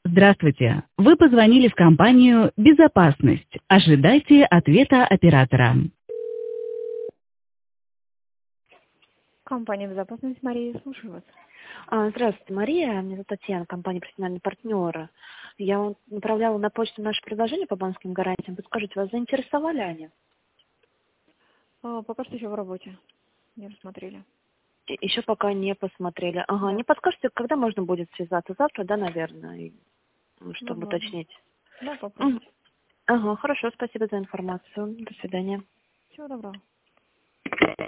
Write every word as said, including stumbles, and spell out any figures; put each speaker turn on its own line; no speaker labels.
Здравствуйте. Вы позвонили в компанию «Безопасность». Ожидайте ответа оператора. Компания «Безопасность», Мария, слушаю вас.
А, Здравствуйте, Мария. Меня зовут Татьяна, компания «Профессиональные партнеры». Я вам направляла на почту наше предложение по банковским гарантиям. Подскажите, вас заинтересовали они?
А, пока что еще в работе. Не рассмотрели.
И- Еще пока не посмотрели. Ага,
Да,
не подскажете, когда можно будет связаться? Завтра, да, наверное, и- ну, чтобы
возможно.
уточнить.
Да,
М.
попробуйте.
Ага, хорошо, спасибо за информацию. До свидания.
Всего доброго.